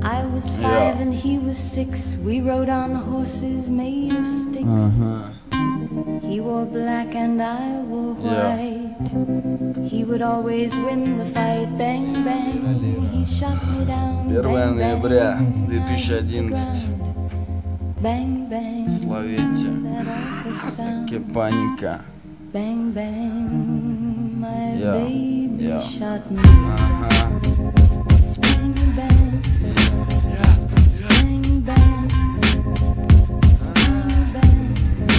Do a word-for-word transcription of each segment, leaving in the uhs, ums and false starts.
I was five and he was six. We rode on horses made of sticks. Ага. He wore black and I wore white. He would always win the fight. Bang, bang, he shot me down. первое ноября две тысячи одиннадцать. Bang, bang, Словите. Кепаника. Bang, bang, my Yeah. baby Yeah. shot me. Ага. Bang, bang, bang, bang, bang, bang.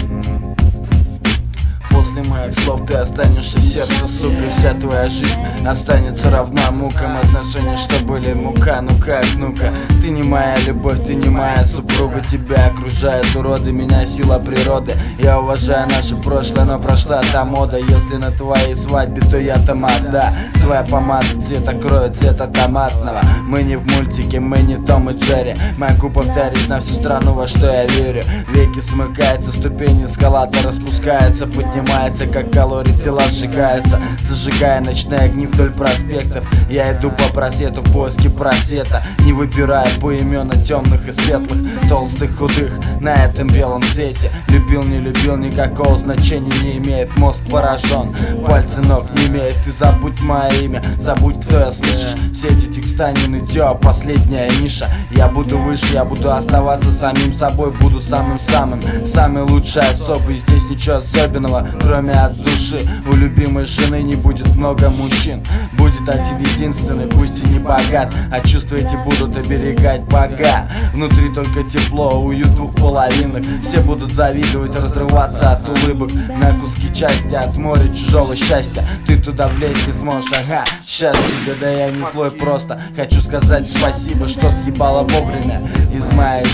После моих слов ты останешься в сердце, сука. Вся твоя жизнь останется равна мукам. Отношения, что были мука, ну как, ну-ка. Ты не моя любовь, ты не моя супруга. Тебя окружают уроды, меня сила природы. Я уважаю наше прошлое, но прошла та мода. Если на твоей свадьбе, то я тамада. Твоя помада цвета крови, цвета томатного. Мы не в мультике, мы не Том и Джерри. Могу повторить на всю страну, во что я верю. Веки смыкаются, ступени эскалатора распускаются, поднимается, как калории, тела сжигаются, зажигая ночные огни вдоль проспектов. Я иду по просвету в поиске просвета, не выбирая поименно темных и светлых, толстых, худых на этом белом свете. Любил, не любил, никакого значения не имеет. Мозг поражен, пальцы ног не имеют. Ты забудь мое имя, забудь, кто я, слышишь. Все эти текста не нытье, последняя ниша. Я буду выше, я буду оставаться самим собой. Буду самым-самым, самый лучший особый. Здесь ничего особенного, кроме от души. У любимой жены не будет много мужчин. Будет один единственный, пусть и не богат, а чувства эти будут оберегать бога. Внутри только тепло, уют в двух половинах. Все будут завидовать, разрываться от улыбок на куски части от моря чужого счастья. Ты туда влезть не сможешь, ага. Сейчас тебе, да я не злой, просто хочу сказать спасибо, что съебало вовремя из моей